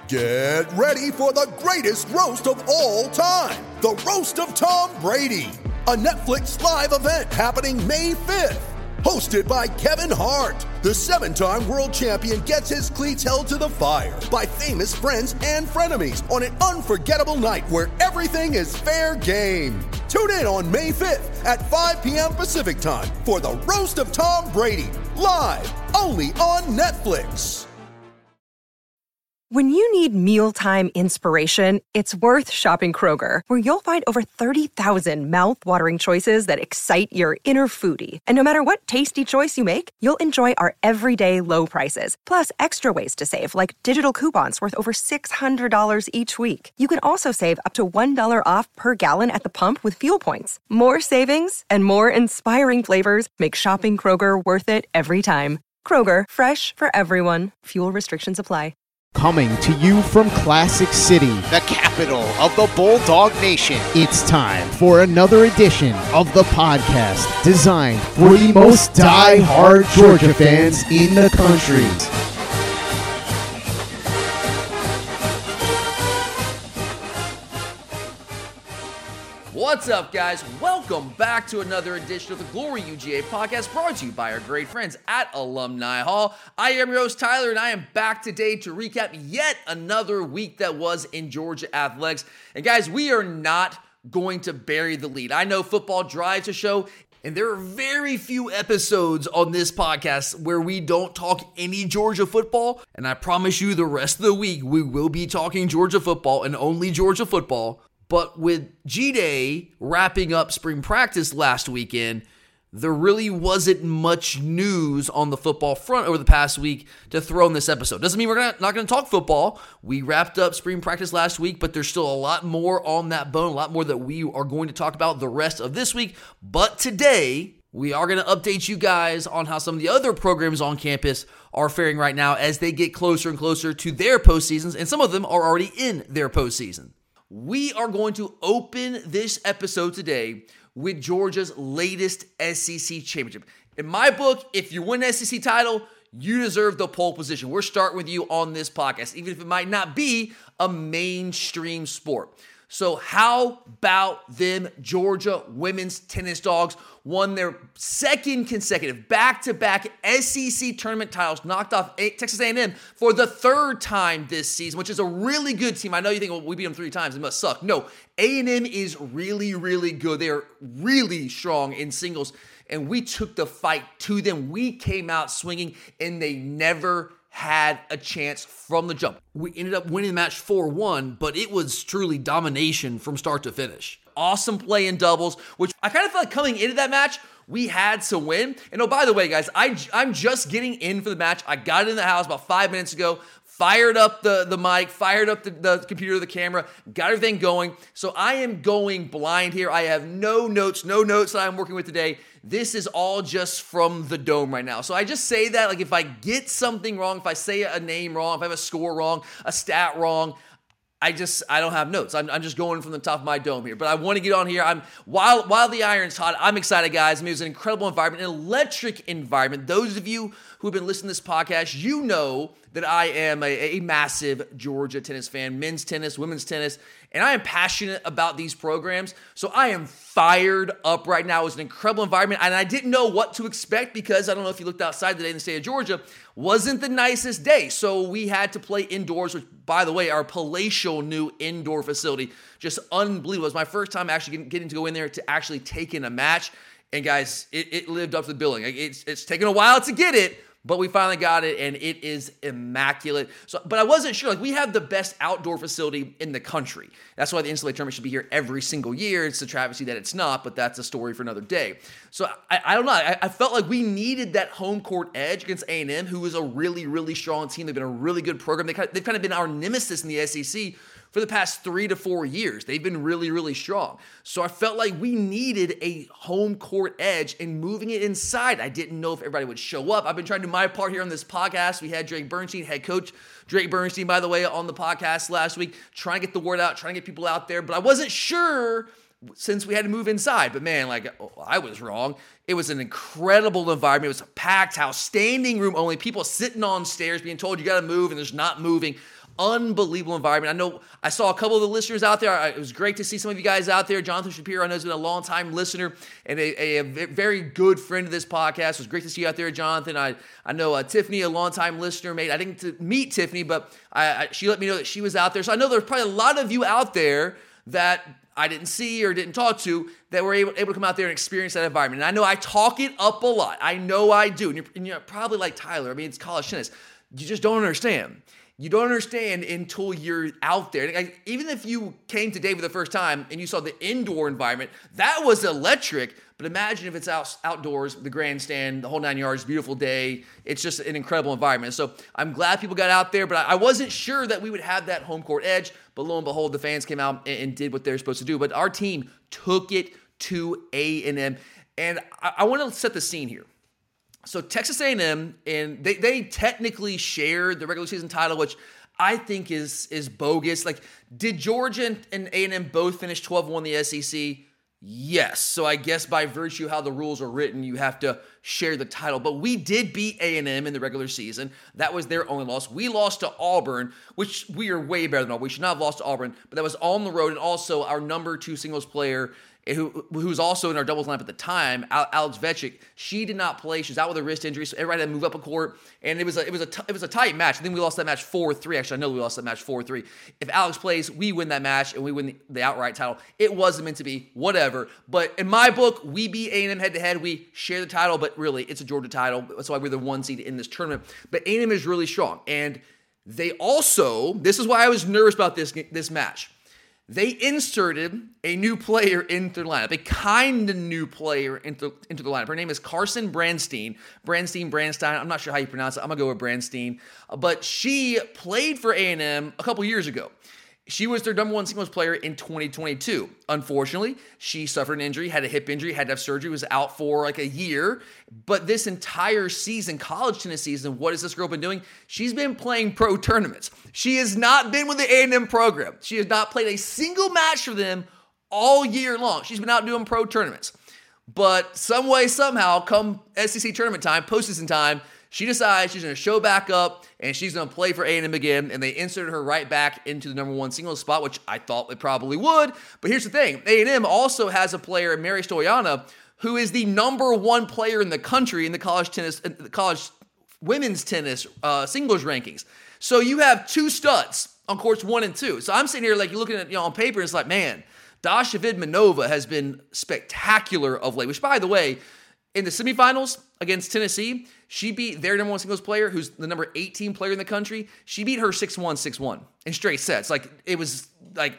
Get ready for the greatest roast of all time, the Roast of Tom Brady, a Netflix live event happening May 5th. Hosted by Kevin Hart, the 7-time world champion gets his cleats held to the fire by famous friends and frenemies on an unforgettable night where everything is fair game. Tune in on May 5th at 5 p.m. Pacific time for the Roast of Tom Brady, live only on Netflix. When you need mealtime inspiration, it's worth shopping Kroger, where you'll find over 30,000 mouth-watering choices that excite your inner foodie. And no matter what tasty choice you make, you'll enjoy our everyday low prices, plus extra ways to save, like digital coupons worth over $600 each week. You can also save up to $1 off per gallon at the pump with fuel points. More savings and more inspiring flavors make shopping Kroger worth it every time. Kroger, fresh for everyone. Fuel restrictions apply. Coming to you from Classic City, the capital of the Bulldog Nation. It's time for another edition of the podcast designed for the most die-hard Georgia fans in the country. What's up, guys? Welcome back to another edition of the Glory UGA podcast, brought to you by our great friends at Alumni Hall. I am your host, Tyler, and I am back today to recap yet another week that was in Georgia athletics. And guys, we are not going to bury the lead. I know football drives a show, and there are very few episodes on this podcast where we don't talk any Georgia football. And I promise you the rest of the week, we will be talking Georgia football and only Georgia football. But with G-Day wrapping up spring practice last weekend, there really wasn't much news on the football front over the past week to throw in this episode. Doesn't mean we're not going to talk football. We wrapped up spring practice last week, but there's still a lot more on that bone, a lot more that we are going to talk about the rest of this week. But today, we are going to update you guys on how some of the other programs on campus are faring right now as they get closer and closer to their postseasons, and some of them are already in their postseason. We are going to open this episode today with Georgia's latest SEC championship. In my book, if you win an SEC title, you deserve the pole position. We're starting with you on this podcast, even if it might not be a mainstream sport. So how about them Georgia women's tennis dogs won their second consecutive back-to-back SEC tournament titles, knocked off Texas A&M for the third time this season, which is a really good team. I know you think, well, we beat them 3 times, it must suck. No, A&M is really, really good. They are really strong in singles, and we took the fight to them. We came out swinging, and they never had a chance from the jump. We ended up winning the match 4-1, but it was truly domination from start to finish. Awesome play in doubles, which I kind of felt like coming into that match, we had to win. And oh, by the way, guys, I'm just getting in for the match. I got in the house about 5 minutes ago, fired up the mic, fired up the computer, the camera, got everything going. So I am going blind here. I have no notes that I'm working with today. This is all just from the dome right now. So I just say that, like, if I get something wrong, if I say a name wrong, if I have a score wrong, a stat wrong, I don't have notes. I'm just going from the top of my dome here. But I want to get on here. While the iron's hot, I'm excited, guys. I mean, it was an incredible environment, an electric environment. Those of you who have been listening to this podcast, you know that I am a massive Georgia tennis fan, men's tennis, women's tennis, and I am passionate about these programs. So I am fired up right now. It was an incredible environment, and I didn't know what to expect because I don't know if you looked outside today in the state of Georgia, wasn't the nicest day. So we had to play indoors, which, by the way, our palatial new indoor facility, just unbelievable. It was my first time actually getting to go in there to actually take in a match. And guys, it lived up to the billing. It's taken a while to get it, but we finally got it, and it is immaculate. But I wasn't sure. Like, we have the best outdoor facility in the country. That's why the NCAA tournament should be here every single year. It's a travesty that it's not, but that's a story for another day. So I don't know. I felt like we needed that home court edge against A&M, who is a really, really strong team. They've been a really good program. They've kind of been our nemesis in the SEC for the past 3 to 4 years. They've been really, really strong. So I felt like we needed a home court edge and moving it inside. I didn't know if everybody would show up. I've been trying to do my part here on this podcast. We had Drake Bernstein, head coach Drake Bernstein, by the way, on the podcast last week, trying to get the word out, trying to get people out there. But I wasn't sure since we had to move inside. But man, I was wrong. It was an incredible environment. It was a packed house, standing room only, people sitting on stairs being told you got to move and there's not moving. unbelievable environment. I know I saw a couple of the listeners out there. It was great to see some of you guys out there. Jonathan Shapiro, I know, has been a long-time listener and a very good friend of this podcast. It was great to see you out there, Jonathan. I know Tiffany, a long-time listener, mate. I didn't get to meet Tiffany, but she let me know that she was out there. So I know there's probably a lot of you out there that I didn't see or didn't talk to that were able to come out there and experience that environment. And I know I talk it up a lot. I know I do. And you're probably like Tyler. I mean, it's college tennis. You just don't understand. You don't understand until you're out there. Like, even if you came today for the first time and you saw the indoor environment, that was electric. But imagine if it's outdoors, the grandstand, the whole 9 yards, beautiful day. It's just an incredible environment. So I'm glad people got out there, but I wasn't sure that we would have that home court edge. But lo and behold, the fans came out and did what they're supposed to do. But our team took it to A&M. And I want to set the scene here. So Texas A&M, and they technically shared the regular season title, which I think is bogus. Like, did Georgia and A&M both finish 12-1 in the SEC? Yes. So I guess by virtue of how the rules are written, you have to share the title. But we did beat A&M in the regular season. That was their only loss. We lost to Auburn, which we are way better than Auburn. We should not have lost to Auburn, but that was on the road. And also our number 2 singles player, who was also in our doubles lineup at the time, Alex Vechik, she did not play. She was out with a wrist injury, so everybody had to move up a court, and it was a tight match. I think we lost that match 4-3. Actually, I know we lost that match 4-3. If Alex plays, we win that match, and we win the outright title. It wasn't meant to be, whatever. But in my book, we beat A&M head-to-head. We share the title, but really, it's a Georgia title. That's why we're the 1 seed in this tournament. But A&M is really strong, and they also, this is why I was nervous about this match. They inserted a new player into the lineup, a kind of new player into the lineup. Her name is Carson Branstein. Branstein. I'm not sure how you pronounce it. I'm going to go with Branstein. But she played for A&M a couple years ago. She was their number 1 singles player in 2022. Unfortunately, she suffered an injury, had a hip injury, had to have surgery, was out for like a year. But this entire season, college tennis season, what has this girl been doing? She's been playing pro tournaments. She has not been with the A&M program. She has not played a single match for them all year long. She's been out doing pro tournaments. But some way, somehow, come SEC tournament time, postseason time, she decides she's going to show back up and she's going to play for A&M again, and they inserted her right back into the number 1 singles spot, which I thought it probably would. But here's the thing. A&M also has a player, Mary Stoyana, who is the number 1 player in the country in the college women's tennis singles rankings. So you have 2 studs on courts 1 and 2. So I'm sitting here like you're looking at on paper, and it's like, man, Dasha Vidmanova has been spectacular of late, which, by the way, in the semifinals against Tennessee, she beat their number 1 singles player, who's the number 18 player in the country. She beat her 6-1, 6-1 in straight sets. Like, it was like,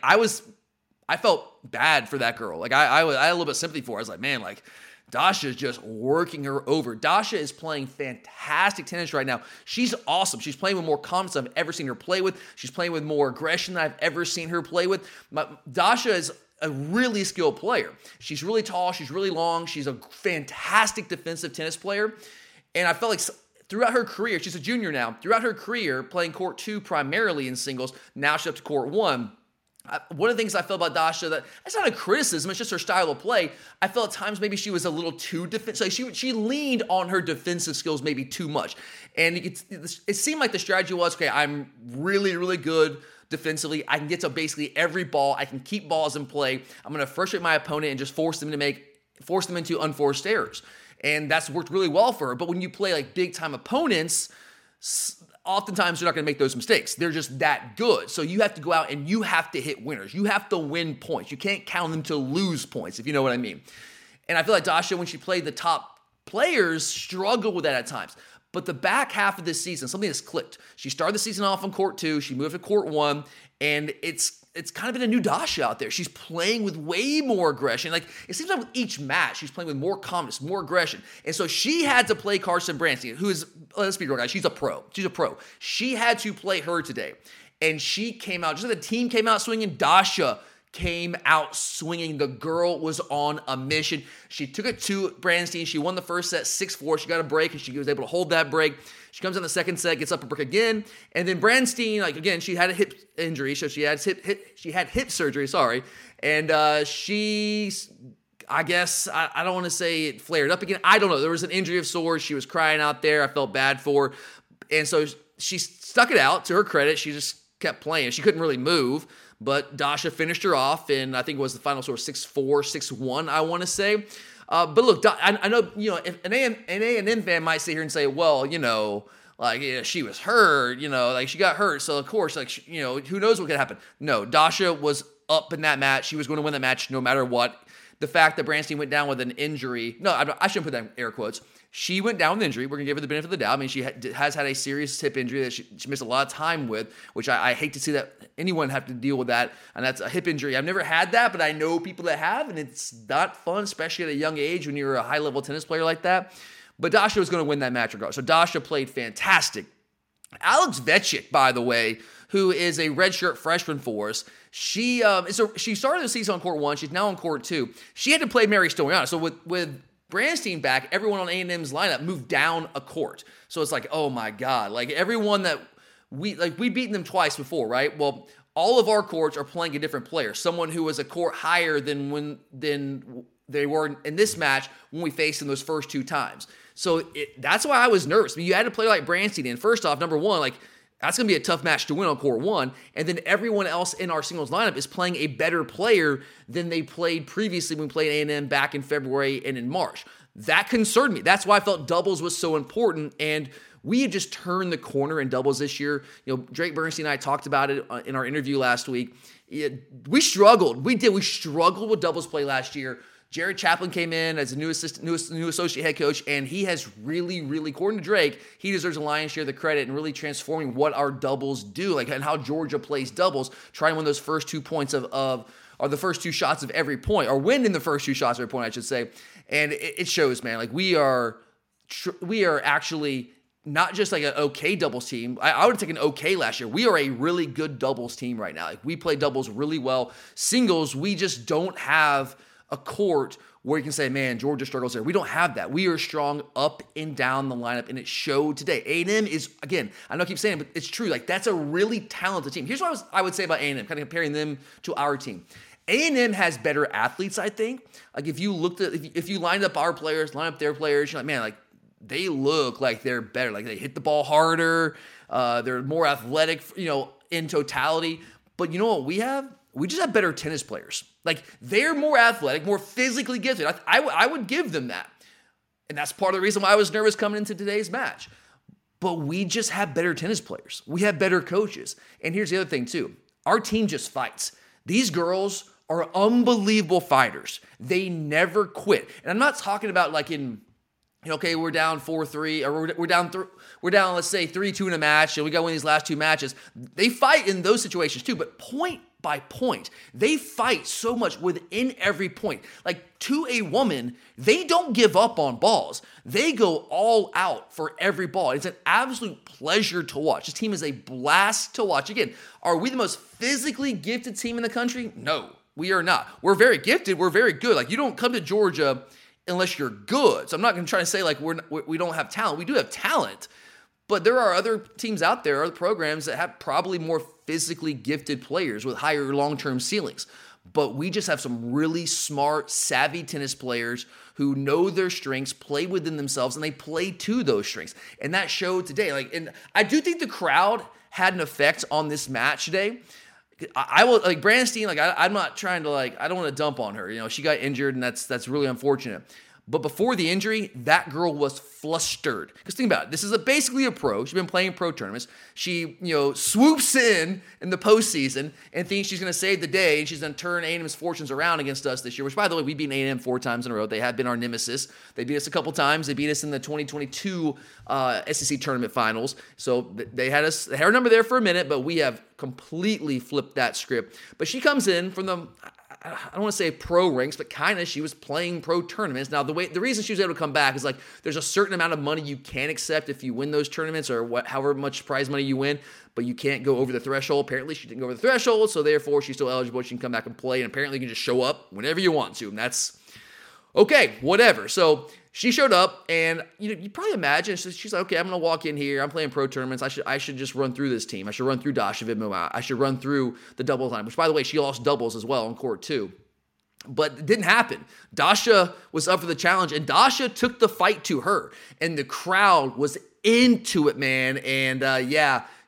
I felt bad for that girl. Like, I had a little bit of sympathy for her. I was like, man, like, Dasha is just working her over. Dasha is playing fantastic tennis right now. She's awesome. She's playing with more confidence than I've ever seen her play with. She's playing with more aggression than I've ever seen her play with. Dasha is a really skilled player. She's really tall. She's really long. She's a fantastic defensive tennis player. And I felt like throughout her career, she's a junior now, throughout her career, playing court 2 primarily in singles, now she's up to court 1. One of the things I felt about Dasha, that's not a criticism, it's just her style of play. I felt at times maybe she was a little too defensive. She leaned on her defensive skills maybe too much. And it seemed like the strategy was, okay, I'm really, really good defensively. I can get to basically every ball. I can keep balls in play. I'm going to frustrate my opponent and just force them into unforced errors. And that's worked really well for her. But when you play like big time opponents, oftentimes they're not going to make those mistakes. They're just that good. So you have to go out and you have to hit winners. You have to win points. You can't count them to lose points, if you know what I mean. And I feel like Dasha, when she played the top players, struggled with that at times. But the back half of this season, something has clicked. She started the season off on court 2. She moved to court 1. And it's kind of been a new Dasha out there. She's playing with way more aggression. Like, it seems like with each match, she's playing with more confidence, more aggression. And so she had to play Carson Branstein, who is, let's be real, guys, she's a pro. She had to play her today. And she came out, just like the team came out swinging, Dasha came out swinging. The girl was on a mission. She took it to Branstein. She won the first set 6-4. She got a break, and she was able to hold that break. She comes in the second set, gets up a break again, and then Branstein, like again, she had a hip injury, so she had hip surgery. And I guess I don't want to say it flared up again. I don't know. There was an injury of sorts. She was crying out there. I felt bad for her, and so she stuck it out. To her credit, she just kept playing. She couldn't really move, but Dasha finished her off, and I think it was the final score 6-4, 6-1, I want to say. But look, I know, if an A&M fan might sit here and say, well, she was hurt, she got hurt. So, of course, who knows what could happen. No, Dasha was up in that match. She was going to win the match no matter what. The fact that Branstein went down with an injury, no, I shouldn't put that in air quotes. She went down with an injury. We're going to give her the benefit of the doubt. I mean, she has had a serious hip injury that she missed a lot of time with, which I hate to see that anyone have to deal with that, and that's a hip injury. I've never had that, but I know people that have, and it's not fun, especially at a young age when you're a high-level tennis player like that. But Dasha was going to win that match regardless. So Dasha played fantastic. Alex Vecek, by the way, who is a redshirt freshman for us, she started the season on court 1. She's now on court 2. She had to play Mary Storiano. So with Branstein back, everyone on A&M's lineup moved down a court. So it's like, oh my God. Like everyone that we've beaten them twice before, right? Well, all of our courts are playing a different player. Someone who was a court higher than they were in this match when we faced them those first 2 times. So that's why I was nervous. I mean, you had to play like Branstein. And first off, number one, that's going to be a tough match to win on court 1. And then everyone else in our singles lineup is playing a better player than they played previously when we played A&M back in February and in March. That concerned me. That's why I felt doubles was so important. And we had just turned the corner in doubles this year. Drake Bernstein and I talked about it in our interview last week. We struggled. We struggled with doubles play last year. Jared Chaplin came in as a new associate head coach, and he has really, according to Drake, he deserves a lion's share of the credit in really transforming what our doubles do, and how Georgia plays doubles, trying to win those first 2 points or the first 2 shots of every point, or win in the first 2 shots of every point, I should say. And it shows, man. We are actually not just an okay doubles team. I would have taken okay last year. We are a really good doubles team right now. We play doubles really well. Singles, we just don't have a court where you can say, man, Georgia struggles there. We don't have that. We are strong up and down the lineup, and it showed today. A&M is, again, I know I keep saying it, but it's true. That's a really talented team. Here's what I would say about A&M, kind of comparing them to our team. A&M has better athletes, I think. If you lined up our players, line up their players, you're like, man, they look like they're better. They hit the ball harder. They're more athletic, in totality. But you know what we have? We just have better tennis players. They're more athletic, more physically gifted. I would give them that. And that's part of the reason why I was nervous coming into today's match. But we just have better tennis players. We have better coaches. And here's the other thing, too. Our team just fights. These girls are unbelievable fighters. They never quit. And I'm not talking about we're down 4-3, or we're down, let's say 3-2 in a match, and we got to win these last 2 matches. They fight in those situations, too. But point by point, they fight so much within every point. To a woman, they don't give up on balls. They go all out for every ball. It's an absolute pleasure to watch. This team is a blast to watch. Again, are we the most physically gifted team in the country? No, we are not. We're very gifted. We're very good. You don't come to Georgia unless you're good. So I'm not going to try to say we don't have talent. We do have talent. But there are other teams out there, other programs that have probably more physically gifted players with higher long-term ceilings. But we just have some really smart, savvy tennis players who know their strengths, play within themselves, and they play to those strengths. And that showed today. And I do think the crowd had an effect on this match today. I will, Branstein, I'm not trying to, I don't want to dump on her. She got injured, and that's really unfortunate. But before the injury, that girl was flustered. Because think about it. This is basically a pro. She's been playing pro tournaments. She, swoops in the postseason and thinks she's going to save the day. And she's going to turn A&M's fortunes around against us this year, which, by the way, we've beaten A&M 4 times in a row. They have been our nemesis. They beat us a couple times. They beat us in the 2022 SEC tournament finals. So they had our number there for a minute, but we have completely flipped that script. But she comes in from the, I don't want to say pro ranks, but kind of she was playing pro tournaments. Now, the reason she was able to come back is there's a certain amount of money you can accept if you win those tournaments, or however much prize money you win, but you can't go over the threshold. Apparently, she didn't go over the threshold, so therefore she's still eligible. She can come back and play, and apparently you can just show up whenever you want to, and that's okay, whatever. So she showed up, and you probably imagine she's like, okay, I'm going to walk in here. I'm playing pro tournaments. I should just run through this team. I should run through Dasha Vidmova. I should run through the doubles line, which, by the way, she lost doubles as well on court 2. But it didn't happen. Dasha was up for the challenge, and Dasha took the fight to her, and the crowd was into it, man. And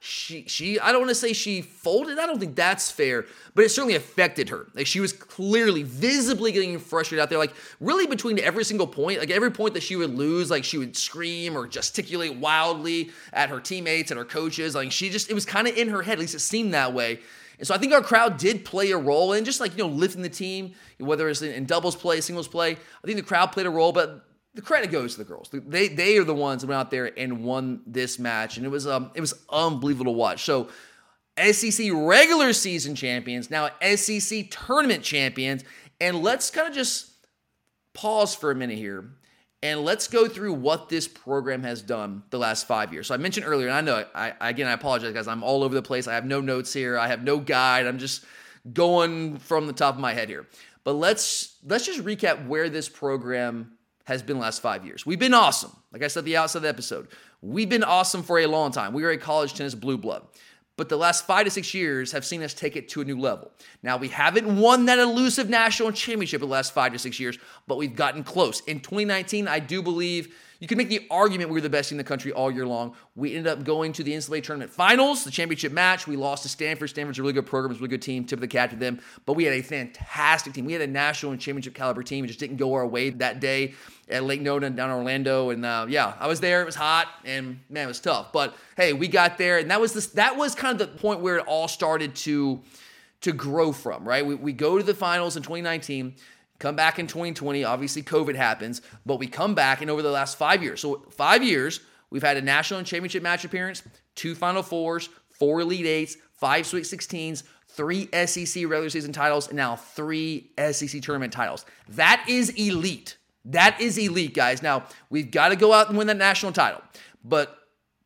she I don't want to say she folded. I don't think that's fair, but it certainly affected her. Like, she was clearly, visibly getting frustrated out there. Like, really between every single point, like every point that she would lose, like she would scream or gesticulate wildly at her teammates and her coaches. Like, it was kind of in her head, at least it seemed that way. And so I think our crowd did play a role in just like, lifting the team, whether it's in doubles play, singles play. I think the crowd played a role, but the credit goes to the girls. They are the ones that went out there and won this match, and it was unbelievable to watch. So, SEC regular season champions, now SEC tournament champions, and let's kind of just pause for a minute here, and let's go through what this program has done the last 5 years. So I mentioned earlier, and I know, I apologize, guys. I'm all over the place. I have no notes here. I have no guide. I'm just going from the top of my head here. But let's just recap where this program has been the last 5 years. We've been awesome. Like I said at the outset of the episode, we've been awesome for a long time. We are a college tennis blue blood. But the last 5 to 6 years have seen us take it to a new level. Now, we haven't won that elusive national championship in the last 5 to 6 years, but we've gotten close. In 2019, I do believe you can make the argument we were the best team in the country all year long. We ended up going to the NCAA tournament finals, the championship match. We lost to Stanford. Stanford's a really good program. It's a really good team. Tip of the cap to them. But we had a fantastic team. We had a national and championship caliber team. It just didn't go our way that day at Lake Nona down in Orlando. And I was there. It was hot, and man, it was tough. But hey, we got there, and that was kind of the point where it all started to grow from, right? We go to the finals in 2019. Come back in 2020, obviously COVID happens, but we come back, and over the last 5 years, so 5 years, we've had a national and championship match appearance, 2 Final Fours, 4 Elite Eights, 5 Sweet 16s, 3 SEC regular season titles, and now 3 SEC tournament titles. That is elite. That is elite, guys. Now, we've got to go out and win that national title, but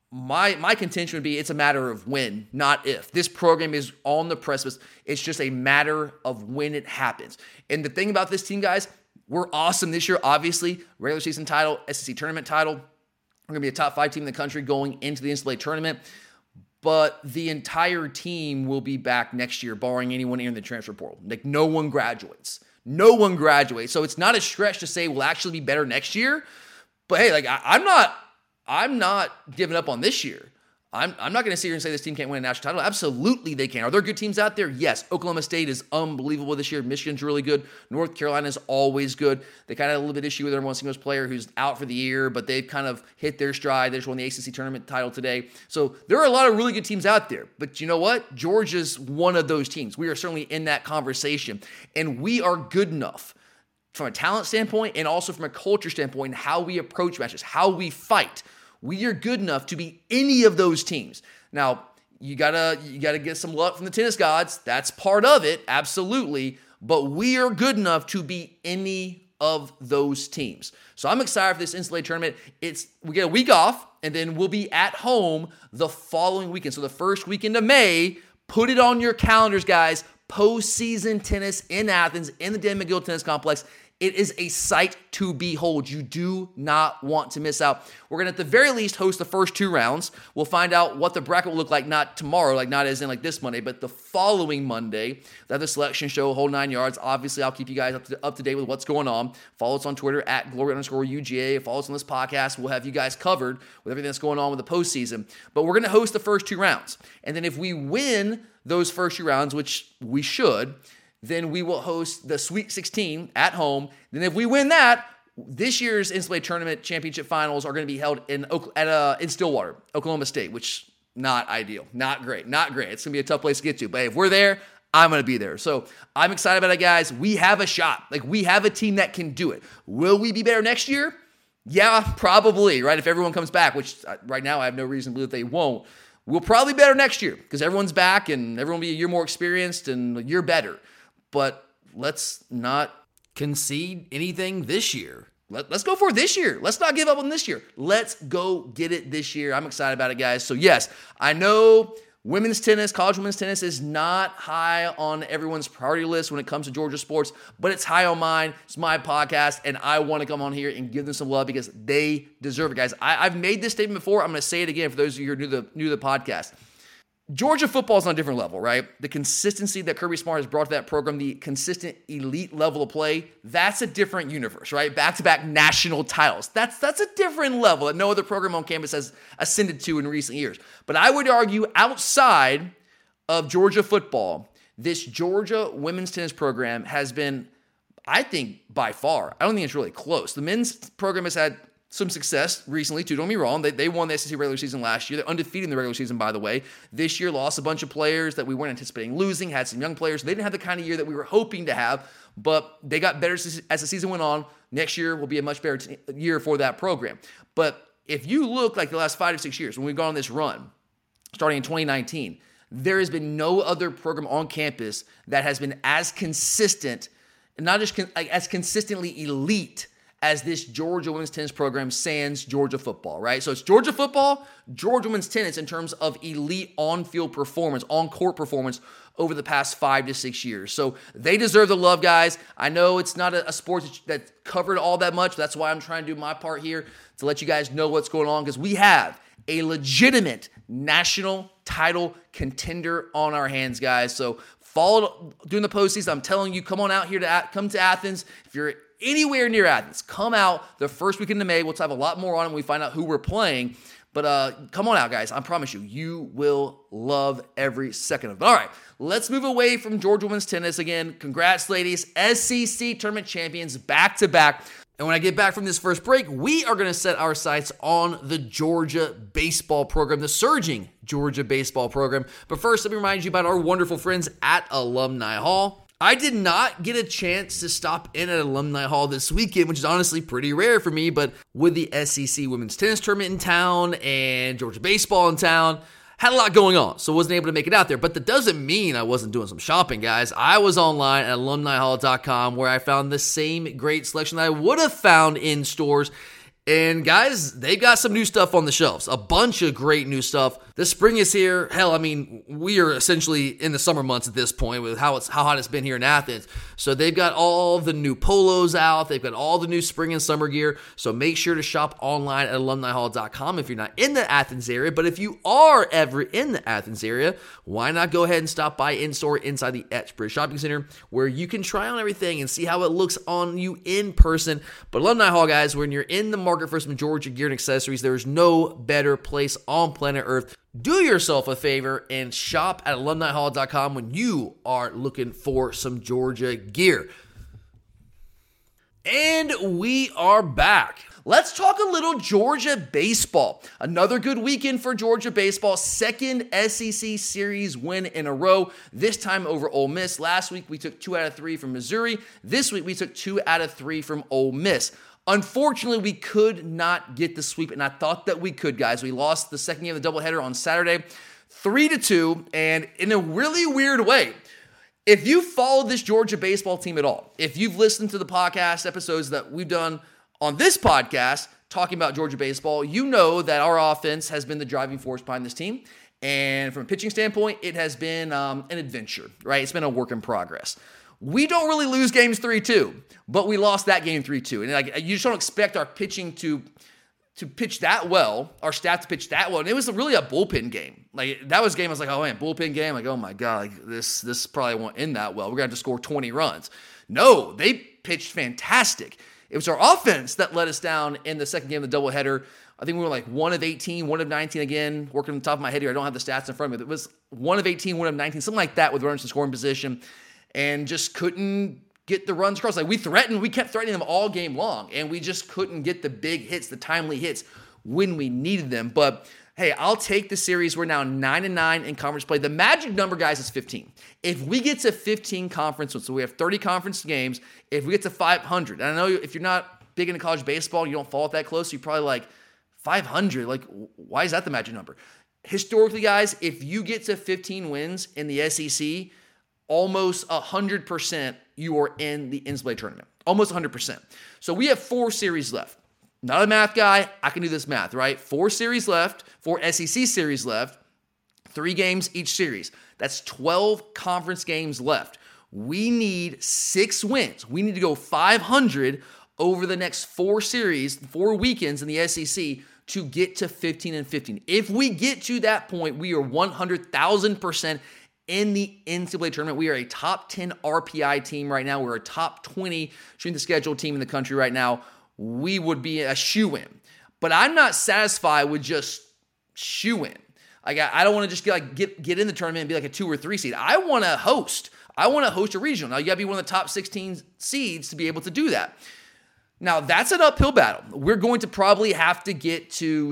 my contention would be it's a matter of when, not if. This program is on the precipice. It's just a matter of when it happens. And the thing about this team, guys, we're awesome this year, obviously. Regular season title, SEC tournament title. We're going to be a top 5 team in the country going into the NCAA tournament. But the entire team will be back next year, barring anyone in the transfer portal. Like, no one graduates. No one graduates. So it's not a stretch to say we'll actually be better next year. But hey, like, I'm not giving up on this year. I'm not going to sit here and say this team can't win a national title. Absolutely they can. Are there good teams out there? Yes. Oklahoma State is unbelievable this year. Michigan's really good. North Carolina is always good. They kind of had a little bit of issue with their one singles player who's out for the year, but they've kind of hit their stride. They just won the ACC tournament title today. So there are a lot of really good teams out there. But you know what? Georgia's one of those teams. We are certainly in that conversation. And we are good enough from a talent standpoint and also from a culture standpoint, how we approach matches, how we fight. We are good enough to be any of those teams. Now, you gotta get some luck from the tennis gods. That's part of it, absolutely. But we are good enough to be any of those teams. So I'm excited for this NCAA tournament. We get a week off, and then we'll be at home the following weekend. So the first weekend of May, put it on your calendars, guys. Postseason tennis in Athens, in the Dan McGill Tennis Complex. It is a sight to behold. You do not want to miss out. We're going to, at the very least, host the first 2 rounds. We'll find out what the bracket will look like, not tomorrow, like not as in like this Monday, but the following Monday. They have the selection show, whole 9 yards. Obviously, I'll keep you guys up to date with what's going on. Follow us on Twitter at @Glory_UGA. Follow us on this podcast. We'll have you guys covered with everything that's going on with the postseason. But we're going to host the first 2 rounds. And then if we win those first 2 rounds, which we should, then we will host the Sweet 16 at home. Then if we win that, this year's NCAA tournament championship finals are going to be held in Stillwater, Oklahoma State, which not ideal, not great. It's going to be a tough place to get to. But if we're there, I'm going to be there. So I'm excited about it, guys. We have a shot. Like, we have a team that can do it. Will we be better next year? Yeah, probably, right? If everyone comes back, which right now I have no reason to believe that they won't. We'll probably be better next year because everyone's back and everyone will be a year more experienced and a year better. But let's not concede anything this year. Let's go for it this year. Let's not give up on this year. Let's go get it this year. I'm excited about it, guys. So yes, I know women's tennis, college women's tennis is not high on everyone's priority list when it comes to Georgia sports, but it's high on mine. It's my podcast, and I want to come on here and give them some love because they deserve it, guys. I've made this statement before. I'm going to say it again for those of you who are new to the podcast. Georgia football is on a different level, right? The consistency that Kirby Smart has brought to that program, the consistent elite level of play, that's a different universe, right? Back-to-back national titles. That's a different level that no other program on campus has ascended to in recent years. But I would argue outside of Georgia football, this Georgia women's tennis program has been, I think, by far, I don't think it's really close. The men's program has had some success recently, too. Don't get me wrong. They won the SEC regular season last year. They're undefeated in the regular season, by the way. This year lost a bunch of players that we weren't anticipating losing, had some young players. They didn't have the kind of year that we were hoping to have, but they got better as the season went on. Next year will be a much better year for that program. But if you look like the last 5 to 6 years, when we've gone on this run, starting in 2019, there has been no other program on campus that has been as consistent, not just as consistently elite as this Georgia women's tennis program sans Georgia football, right? So it's Georgia football, Georgia women's tennis in terms of elite on-field performance, on-court performance over the past 5 to 6 years. So they deserve the love, guys. I know it's not a sport that's covered all that much. That's why I'm trying to do my part here to let you guys know what's going on, because we have a legitimate national title contender on our hands, guys. So follow during the postseason. I'm telling you, come on out here come to Athens. If you're anywhere near Athens, come out the first weekend of May. We'll have a lot more on it when we find out who we're playing. But come on out, guys. I promise you, you will love every second of it. All right, let's move away from Georgia women's tennis. Again, congrats, ladies. SEC tournament champions back-to-back. And when I get back from this first break, we are going to set our sights on the Georgia baseball program, the surging Georgia baseball program. But first, let me remind you about our wonderful friends at Alumni Hall. I did not get a chance to stop in at Alumni Hall this weekend, which is honestly pretty rare for me, but with the SEC women's tennis tournament in town and Georgia baseball in town, had a lot going on, so wasn't able to make it out there. But that doesn't mean I wasn't doing some shopping, guys. I was online at alumnihall.com where I found the same great selection that I would have found in stores. And guys, they've got some new stuff on the shelves, a bunch of great new stuff. The spring is here. Hell, I mean, we are essentially in the summer months at this point with how hot it's been here in Athens. So they've got all the new polos out. They've got all the new spring and summer gear. So make sure to shop online at alumnihall.com if you're not in the Athens area. But if you are ever in the Athens area, why not go ahead and stop by in-store inside the Etchbridge Shopping Center where you can try on everything and see how it looks on you in person. But Alumni Hall, guys, when you're in the market for some Georgia gear and accessories, there is no better place on planet Earth. Do yourself a favor and shop at alumnihall.com when you are looking for some Georgia gear. And we are back. Let's talk a little Georgia baseball. Another good weekend for Georgia baseball. Second SEC series win in a row, this time over Ole Miss. Last week we took 2 out of 3 from Missouri. This week we took 2 out of 3 from Ole Miss. Unfortunately, we could not get the sweep, and I thought that we could, guys. We lost the second game of the doubleheader on Saturday, 3-2, and in a really weird way. If you followed this Georgia baseball team at all, if you've listened to the podcast episodes that we've done on this podcast talking about Georgia baseball, you know that our offense has been the driving force behind this team. And from a pitching standpoint, it has been an adventure, right? It's been a work in progress. We don't really lose games 3-2, but we lost that game 3-2. And you just don't expect our pitching to pitch that well, our staff to pitch that well. And it was really a bullpen game. That was a game I was like, oh man, bullpen game. Oh my God, this probably won't end that well. We're going to have to score 20 runs. No, they pitched fantastic. It was our offense that let us down in the second game of the doubleheader. I think we were 1 of 18, 1 of 19 again, working on the top of my head here. I don't have the stats in front of me. It was 1 of 18, 1 of 19, something like that with runners in scoring position. And just couldn't get the runs across. We kept threatening them all game long, and we just couldn't get the big hits, the timely hits when we needed them. But hey, I'll take the series. We're now 9-9 in conference play. The magic number, guys, is 15. If we get to 15 conference, so we have 30 conference games, if we get to 500, and I know if you're not big into college baseball, you don't follow it that close, you're probably 500. Why is that the magic number? Historically, guys, if you get to 15 wins in the SEC, almost 100% you are in the NCAA tournament. Almost 100%. So we have 4 series left. Not a math guy. I can do this math, right? 4 series left, 4 SEC series left, 3 games each series. That's 12 conference games left. We need 6 wins. We need to go 500 over the next 4 series, 4 weekends in the SEC to get to 15-15. If we get to that point, we are 100,000% in the NCAA tournament. We are a top 10 RPI team right now. We're a top 20 strength of schedule team in the country right now. We would be a shoo-in. But I'm not satisfied with just shoo-in. Like, I don't want to just get in the tournament and be like a 2 or 3 seed. I want to host. I want to host a regional. Now, you got to be one of the top 16 seeds to be able to do that. Now, that's an uphill battle. We're going to probably have to get to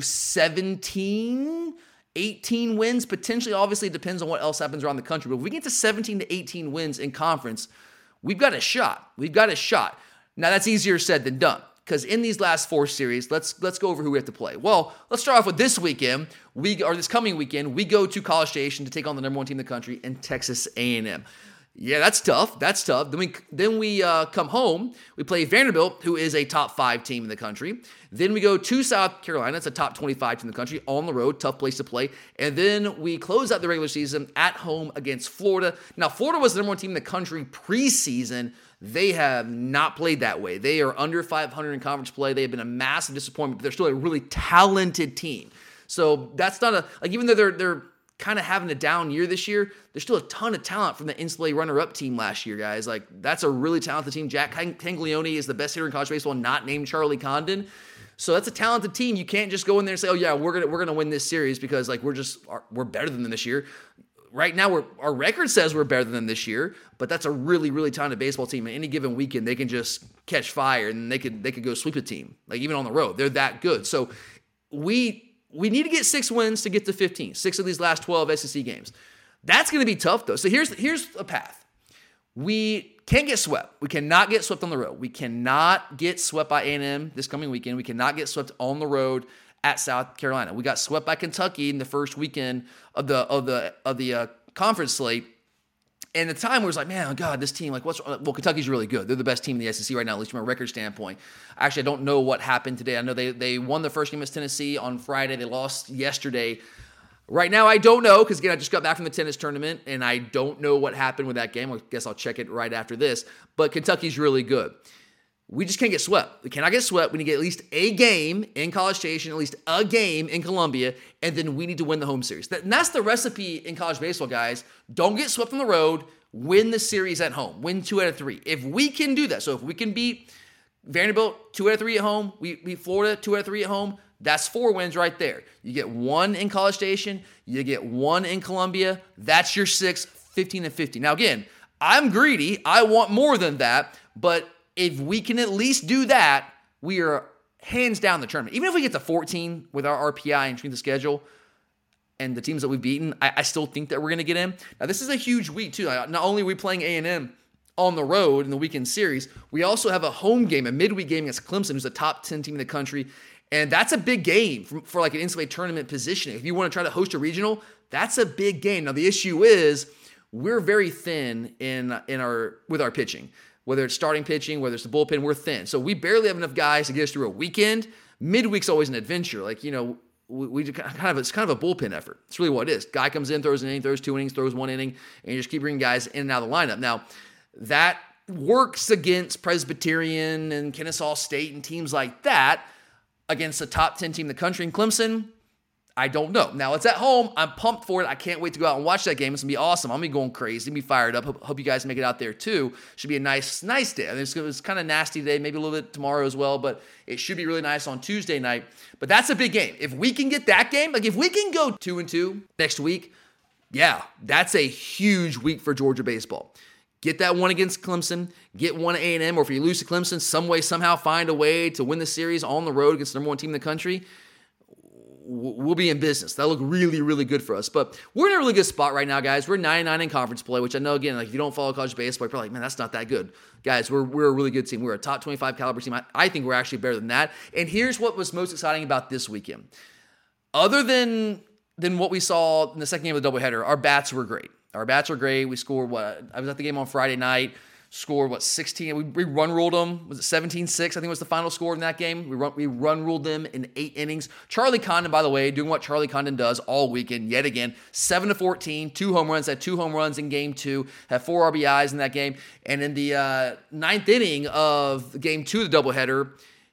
17, 18 wins, potentially. Obviously, it depends on what else happens around the country. But if we get to 17 to 18 wins in conference, we've got a shot. We've got a shot. Now, that's easier said than done. Because in these last 4 series, let's go over who we have to play. Well, let's start off with this weekend. This coming weekend, we go to College Station to take on the number 1 team in the country in Texas A&M. Yeah, that's tough. Then we come home. We play Vanderbilt, who is a top 5 team in the country. Then we go to South Carolina. It's a top 25 team in the country, on the road, tough place to play. And then we close out the regular season at home against Florida. Now, Florida was the number 1 team in the country preseason. They have not played that way. They are under 500 in conference play. They have been a massive disappointment, but they're still a really talented team. So that's not even though they're kind of having a down year this year, there's still a ton of talent from the NCAA runner-up team last year, guys. Like, that's a really talented team. Jack Caglione is the best hitter in college baseball, not named Charlie Condon. So that's a talented team. You can't just go in there and say, oh yeah, we're gonna win this series because like we're better than them this year. Right now, our record says we're better than them this year, but that's a really, really talented baseball team. And any given weekend, they can just catch fire and they could go sweep a team, like even on the road. They're that good. So we need to get 6 wins to get to 15. 6 of these last 12 SEC games. That's going to be tough though. So here's a path. We can't get swept. We cannot get swept on the road. We cannot get swept by A&M this coming weekend. We cannot get swept on the road at South Carolina. We got swept by Kentucky in the first weekend of the conference slate. And at the time, we was like, man, oh God, this team, Kentucky's really good. They're the best team in the SEC right now, at least from a record standpoint. Actually, I don't know what happened today. I know they won the first game against Tennessee on Friday. They lost yesterday. Right now, I don't know, because again, I just got back from the tennis tournament, and I don't know what happened with that game. I guess I'll check it right after this. But Kentucky's really good. We just can't get swept. We cannot get swept. We need to get at least a game in College Station, at least a game in Columbia, and then we need to win the home series. And that's the recipe in college baseball, guys. Don't get swept on the road. Win the series at home. Win 2 out of 3. If we can do that, so if we can beat Vanderbilt 2 out of 3 at home, we beat Florida 2 out of 3 at home, that's 4 wins right there. You get 1 in College Station. You get 1 in Columbia. That's your 6, 15-15. Now, again, I'm greedy. I want more than that, but if we can at least do that, we are hands down the tournament. Even if we get to 14 with our RPI and strength of schedule and the teams that we've beaten, I still think that we're going to get in. Now, this is a huge week, too. Not only are we playing A&M on the road in the weekend series, we also have a home game, a midweek game against Clemson, who's a top 10 team in the country. And that's a big game for like an NCAA tournament positioning. If you want to try to host a regional, that's a big game. Now, the issue is we're very thin with our pitching. Whether it's starting pitching, whether it's the bullpen, we're thin. So we barely have enough guys to get us through a weekend. Midweek's always an adventure. Like, it's kind of a bullpen effort. It's really what it is. Guy comes in, throws an inning, throws 2 innings, throws 1 inning, and you just keep bringing guys in and out of the lineup. Now, that works against Presbyterian and Kennesaw State and teams like that. Against the top 10 team in the country in Clemson, I don't know. Now, it's at home. I'm pumped for it. I can't wait to go out and watch that game. It's going to be awesome. I'm going to be going crazy. I'm going to be fired up. Hope you guys make it out there, too. Should be a nice day. I mean, it was kind of nasty today, maybe a little bit tomorrow as well, but it should be really nice on Tuesday night. But that's a big game. If we can get that game, like if we can go 2-2 next week, yeah, that's a huge week for Georgia baseball. Get that one against Clemson, get one at A&M, or if you lose to Clemson, some way, somehow find a way to win the series on the road against the number 1 team in the country. We'll be in business. That'll look really, really good for us. But we're in a really good spot right now, guys. We're 9-9 in conference play, which I know, again, like if you don't follow college baseball, you're probably like, man, that's not that good. Guys, we're a really good team. We're a top 25 caliber team. I think we're actually better than that. And here's what was most exciting about this weekend. Other than what we saw in the second game of the doubleheader, our bats were great. We scored I was at the game on Friday night. Scored 16. We run ruled them. Was it 17-6? I think was the final score in that game. We run ruled them in 8 innings. Charlie Condon, by the way, doing what Charlie Condon does all weekend, yet again, 7-14, 2 home runs. Had 2 home runs in game 2. Had 4 RBIs in that game. And in the 9th inning of game 2 of the doubleheader,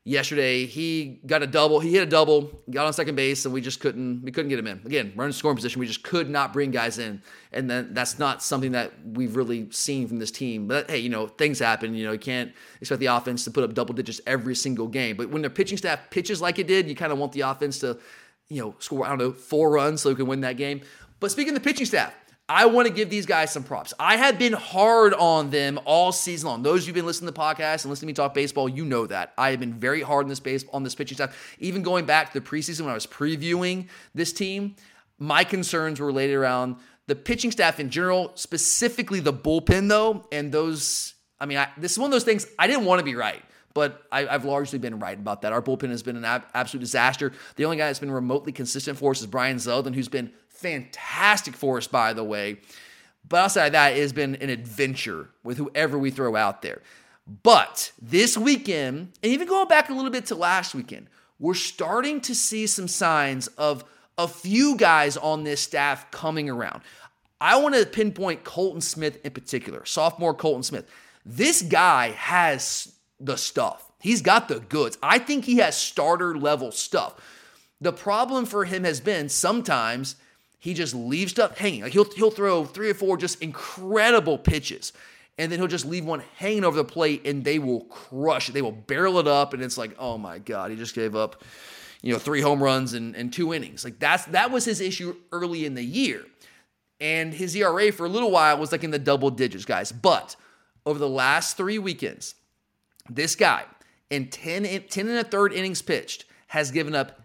yesterday, he got a double. He hit a double, got on second base, and we couldn't get him in. Again, running scoring position, we just could not bring guys in. And then that's not something that we've really seen from this team. But hey, things happen. You can't expect the offense to put up double digits every single game. But when their pitching staff pitches like it did, you kind of want the offense to, score, 4 runs so we can win that game. But speaking of the pitching staff, I want to give these guys some props. I have been hard on them all season long. Those who've been listening to the podcast and listening to me talk baseball, you know that. I have been very hard on this pitching staff. Even going back to the preseason when I was previewing this team, my concerns were related around the pitching staff in general, specifically the bullpen though. And this is one of those things I didn't want to be right, but I've largely been right about that. Our bullpen has been an absolute disaster. The only guy that's been remotely consistent for us is Brian Zeldin, who's been fantastic for us, by the way. But outside of that, it has been an adventure with whoever we throw out there. But this weekend, and even going back a little bit to last weekend, we're starting to see some signs of a few guys on this staff coming around. I want to pinpoint Colton Smith in particular, sophomore Colton Smith. This guy has the stuff. He's got the goods. I think he has starter level stuff. The problem for him has been sometimes he just leaves stuff hanging. Like he'll throw 3 or 4 just incredible pitches, and then he'll just leave one hanging over the plate, and they will crush it. They will barrel it up, and it's like, oh my God, he just gave up, 3 home runs and 2 innings. Like that was his issue early in the year, and his ERA for a little while was like in the double digits, guys. But over the last 3 weekends, this guy in 10 and a third innings pitched has given up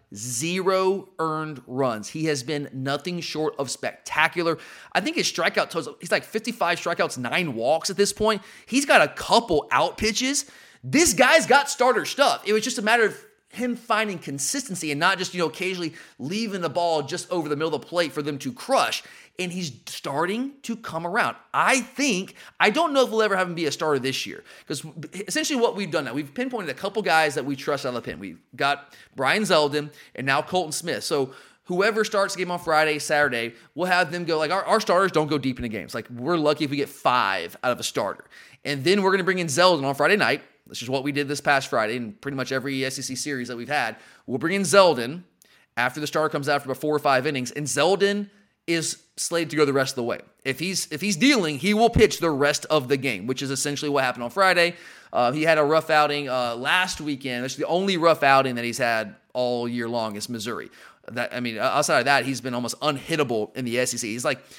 0 earned runs. He has been nothing short of spectacular. I think his strikeout totals, he's like 55 strikeouts, 9 walks at this point. He's got a couple out pitches. This guy's got starter stuff. It was just a matter of him finding consistency and not just, occasionally leaving the ball just over the middle of the plate for them to crush. And he's starting to come around. I don't know if we'll ever have him be a starter this year, because essentially what we've done now, we've pinpointed a couple guys that we trust out of the pen. We've got Brian Zeldin and now Colton Smith. So whoever starts the game on Friday, Saturday, we'll have them go, like our starters don't go deep into games. Like we're lucky if we get 5 out of a starter. And then we're going to bring in Zeldin on Friday night. This is what we did this past Friday and pretty much every SEC series that we've had. We'll bring in Zeldin after the starter comes out for about 4 or 5 innings, and Zeldin is slated to go the rest of the way. If he's dealing, he will pitch the rest of the game, which is essentially what happened on Friday. He had a rough outing last weekend. That's the only rough outing that he's had all year long is Missouri. Outside of that, he's been almost unhittable in the SEC. He's like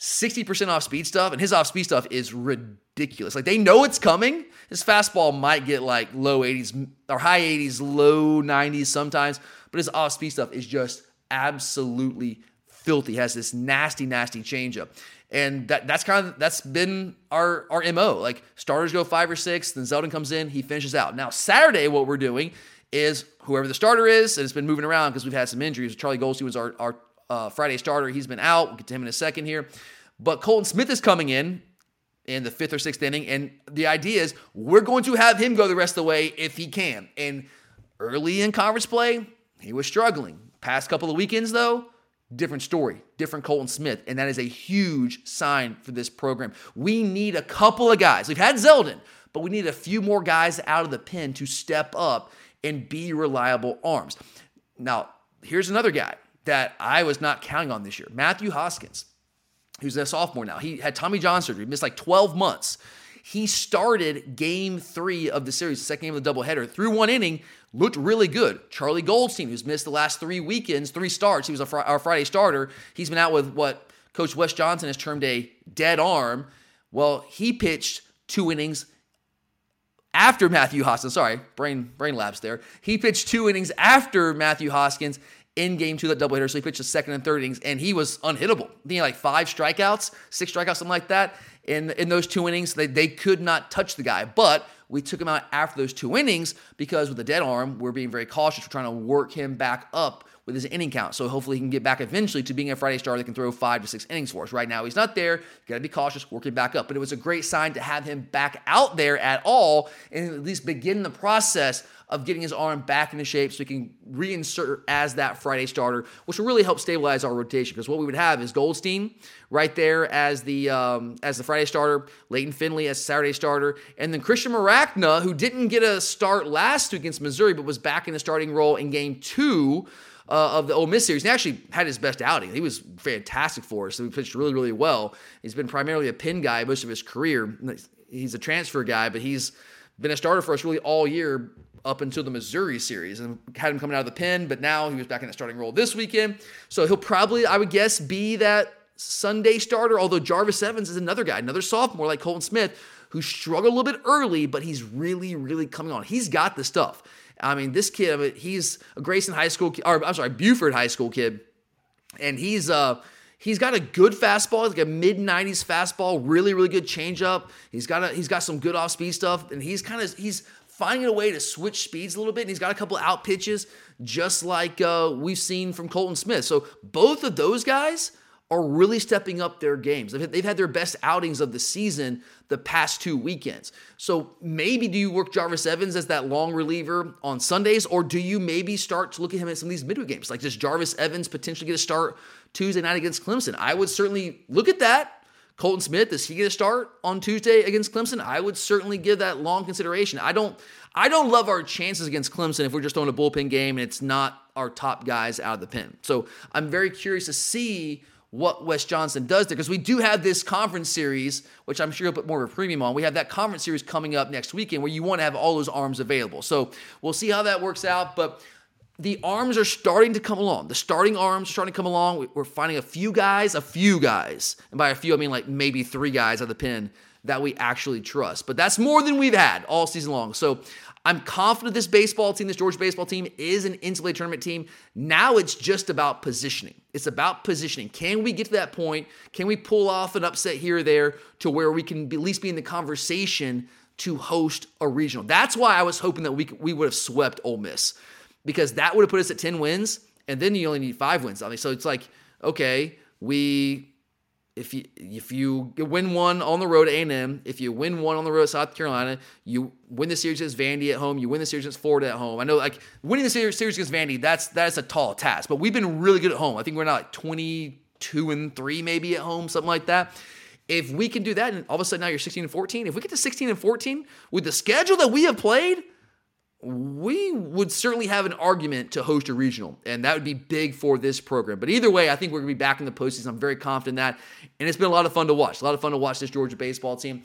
60% off speed stuff, and his off speed stuff is ridiculous. Like they know it's coming. His fastball might get like low 80s or high 80s, low 90s sometimes, but his off speed stuff is just absolutely filthy. He has this nasty changeup. And that's been our MO. Like starters go 5 or 6, then Zeldin comes in, he finishes out. Now Saturday, what we're doing is whoever the starter is, and it's been moving around because we've had some injuries. Charlie Goldstein was our Friday starter. He's been out. We'll get to him in a second here. But Colton Smith is coming in the 5th or 6th inning, and the idea is we're going to have him go the rest of the way if he can. And early in conference play, he was struggling. Past couple of weekends, though, different story, different Colton Smith, and that is a huge sign for this program. We need a couple of guys. We've had Zeldin, but we need a few more guys out of the pen to step up and be reliable arms. Now, here's another guy that I was not counting on this year, Matthew Hoskins, who's a sophomore now. He had Tommy John surgery, missed like 12 months. He started game 3 of the series, the second game of the doubleheader, through 1 inning, looked really good. Charlie Goldstein, who's missed the last 3 weekends, 3 starts, he was our Friday starter. He's been out with what Coach Wes Johnson has termed a dead arm. Well, he pitched 2 innings after Matthew Hoskins. Sorry, brain lapse there. He pitched 2 innings after Matthew Hoskins in game 2 of that doubleheader. So he pitched the second and third innings, and he was unhittable. I think like 5 strikeouts, 6 strikeouts, something like that. In those 2 innings, they could not touch the guy. But we took him out after those 2 innings because with the dead arm, we're being very cautious. We're trying to work him back up with his inning count. So hopefully he can get back eventually to being a Friday starter that can throw 5 to 6 innings for us. Right now he's not there. You got to be cautious, working back up. But it was a great sign to have him back out there at all and at least begin the process of getting his arm back into shape so he can reinsert as that Friday starter, which will really help stabilize our rotation. Because what we would have is Goldstein right there as the Friday starter, Leighton Finley as Saturday starter, and then Christian Maracna, who didn't get a start last week against Missouri, but was back in the starting role in Game 2 of the Ole Miss series. And he actually had his best outing. He was fantastic for us. So he pitched really, really well. He's been primarily a pin guy most of his career. He's a transfer guy, but he's been a starter for us really all year up until the Missouri series, and had him coming out of the pen, but now he was back in the starting role this weekend. So he'll probably, I would guess, be that Sunday starter, although Jarvis Evans is another guy, another sophomore like Colton Smith, who struggled a little bit early, but he's really, really coming on. He's got the stuff. I mean, this kid, he's a Buford High School kid, and he's got a good fastball. He's like a mid-90s fastball, really, really good changeup. He's got some good off-speed stuff, and he's finding a way to switch speeds a little bit, and he's got a couple of out pitches, just like we've seen from Colton Smith. So both of those guys are really stepping up their games. They've had their best outings of the season the past 2 weekends. So maybe do you work Jarvis Evans as that long reliever on Sundays, or do you maybe start to look at him at some of these midweek games? Like, does Jarvis Evans potentially get a start Tuesday night against Clemson? I would certainly look at that. Colton Smith, does he get a start on Tuesday against Clemson? I would certainly give that long consideration. I don't love our chances against Clemson if we're just throwing a bullpen game and it's not our top guys out of the pen. So I'm very curious to see what Wes Johnson does there, because we do have this conference series, which I'm sure you'll put more of a premium on. We have that conference series coming up next weekend where you want to have all those arms available. So we'll see how that works out, but the arms are starting to come along. The starting arms are starting to come along. We're finding a few guys, and by a few, I mean like maybe 3 guys out of the pen that we actually trust. But that's more than we've had all season long. So I'm confident this baseball team, this Georgia baseball team, is an NCAA tournament team. Now it's just about positioning. It's about positioning. Can we get to that point? Can we pull off an upset here or there to where we can at least be in the conversation to host a regional? That's why I was hoping that we would have swept Ole Miss, because that would have put us at 10 wins, and then you only need 5 wins. I mean, so it's like, okay, if you win one on the road at A&M, if you win one on the road at South Carolina, you win the series against Vandy at home, you win the series against Florida at home. I know, like, winning the series against Vandy, that's a tall task, but we've been really good at home. I think we're now like 22-3 maybe at home, something like that. If we can do that, and all of a sudden now you're 16-14, if we get to 16-14 with the schedule that we have played, we would certainly have an argument to host a regional, and that would be big for this program. But either way, I think we're going to be back in the postseason. I'm very confident in that, and it's been a lot of fun to watch. A lot of fun to watch this Georgia baseball team.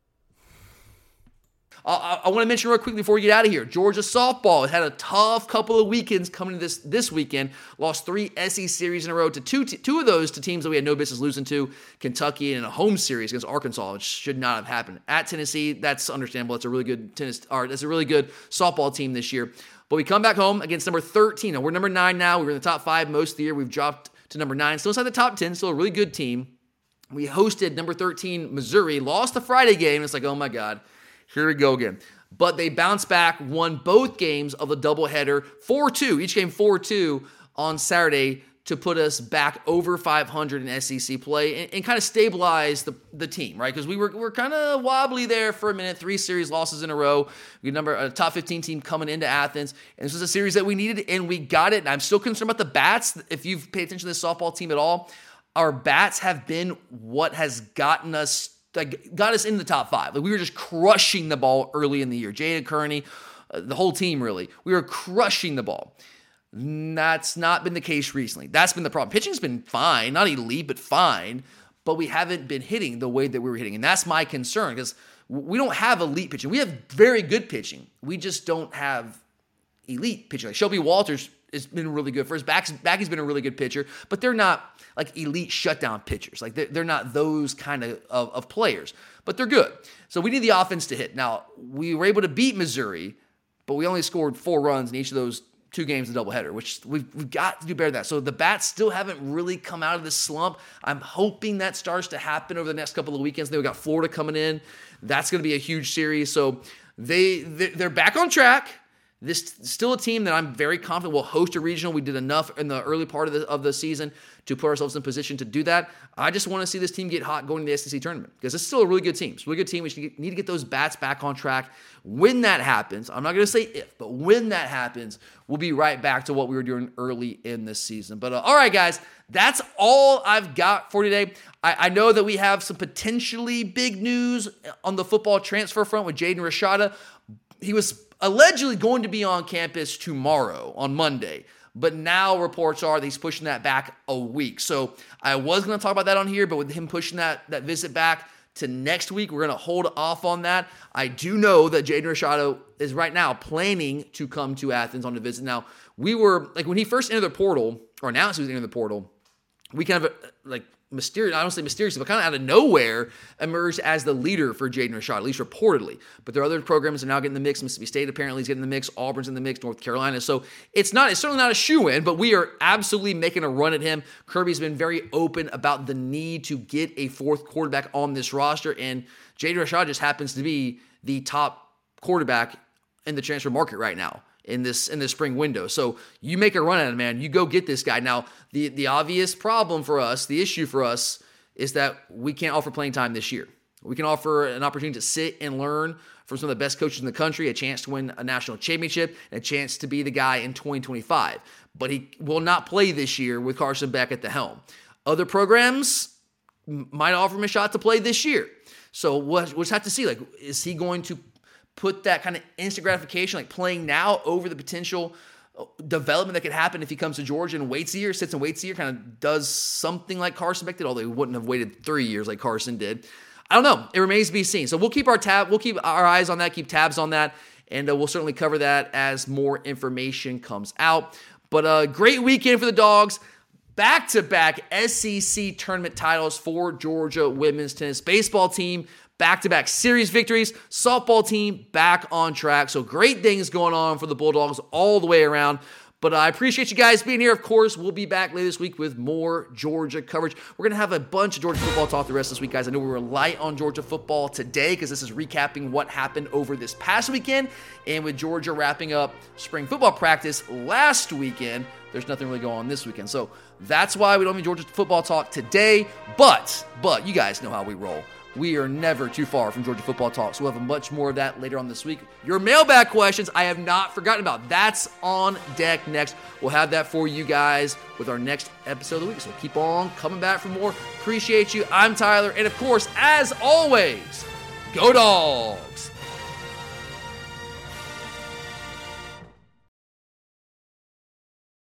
I want to mention real quickly before we get out of here, Georgia softball has had a tough couple of weekends coming to this weekend. Lost 3 SEC series in a row to two of those to teams that we had no business losing to, Kentucky, and a home series against Arkansas, which should not have happened. At Tennessee, that's understandable. It's a really good that's a really good softball team this year. But we come back home against number 13. And we're number 9 now. We were in the top 5 most of the year. We've dropped to number 9. Still inside the top 10. Still a really good team. We hosted number 13 Missouri. Lost the Friday game. It's like, oh my God. Here we go again. But they bounced back, won both games of the doubleheader, 4-2, each game 4-2 on Saturday to put us back over 500 in SEC play and kind of stabilize the team, right? Because we were kind of wobbly there for a minute, 3 series losses in a row. We had a top 15 team coming into Athens, and this was a series that we needed, and we got it. And I'm still concerned about the bats. If you've paid attention to this softball team at all, our bats have been what has got us into the top 5. Like, we were just crushing the ball early in the year. Jada Kearney, the whole team really. We were crushing the ball. That's not been the case recently. That's been the problem. Pitching's been fine, not elite, but fine. But we haven't been hitting the way that we were hitting. And that's my concern, because we don't have elite pitching. We have very good pitching. We just don't have elite pitching. Like Shelby Walters has been really good for us. Backy's been a really good pitcher, but they're not like elite shutdown pitchers. Like they're not those kind of players, but they're good. So we need the offense to hit. Now, we were able to beat Missouri, but we only scored 4 runs in each of those 2 games of doubleheader, which we've got to do better than that. So the bats still haven't really come out of this slump. I'm hoping that starts to happen over the next couple of weekends. Then we got Florida coming in. That's going to be a huge series. So they're back on track. This is still a team that I'm very confident will host a regional. We did enough in the early part of the season to put ourselves in position to do that. I just want to see this team get hot going to the SEC tournament because it's still a really good team. It's a really good team. We need to get those bats back on track. When that happens, I'm not going to say if, but when that happens, we'll be right back to what we were doing early in this season. But all right, guys, that's all I've got for today. I know that we have some potentially big news on the football transfer front with Jaden Rashada. He was allegedly going to be on campus tomorrow, on Monday. But now reports are that he's pushing that back a week. So I was going to talk about that on here, but with him pushing that visit back to next week, we're going to hold off on that. I do know that Jaden Rashada is right now planning to come to Athens on the visit. Now, we were, like, when he first entered the portal, or announced he was entering the portal, we kind of, like, mysterious, I don't say mysterious, but kind of out of nowhere emerged as the leader for Jaden Rashada, at least reportedly. But there are other programs that are now getting in the mix. Mississippi State apparently is getting in the mix. Auburn's in the mix. North Carolina. So it's certainly not a shoo-in, but we are absolutely making a run at him. Kirby's been very open about the need to get a fourth quarterback on this roster, and Jaden Rashada just happens to be the top quarterback in the transfer market right now in this spring window. So you make a run at it, man. You go get this guy. Now, the obvious problem for us, the issue for us, is that we can't offer playing time this year. We can offer an opportunity to sit and learn from some of the best coaches in the country, a chance to win a national championship, and a chance to be the guy in 2025. But he will not play this year with Carson Beck at the helm. Other programs might offer him a shot to play this year. So we'll just have to see, like, is he going to put that kind of instant gratification, like playing now, over the potential development that could happen if he comes to Georgia and waits a year, sits and waits a year, kind of does something like Carson Beck did, although he wouldn't have waited 3 years like Carson did. I don't know. It remains to be seen. So we'll keep our eyes on that, keep tabs on that, and we'll certainly cover that as more information comes out. But a great weekend for the Dogs. Back-to-back SEC tournament titles for Georgia women's tennis baseball team. Back-to-back series victories. Softball team back on track. So great things going on for the Bulldogs all the way around. But I appreciate you guys being here. Of course, we'll be back later this week with more Georgia coverage. We're going to have a bunch of Georgia football talk the rest of this week, guys. I know we were light on Georgia football today because this is recapping what happened over this past weekend. And with Georgia wrapping up spring football practice last weekend, there's nothing really going on this weekend. So that's why we don't have Georgia football talk today. But you guys know how we roll. We are never too far from Georgia football talk, so we'll have much more of that later on this week. Your mailbag questions, I have not forgotten about. That's on deck next. We'll have that for you guys with our next episode of the week, so keep on coming back for more. Appreciate you. I'm Tyler, and of course, as always, go Dogs!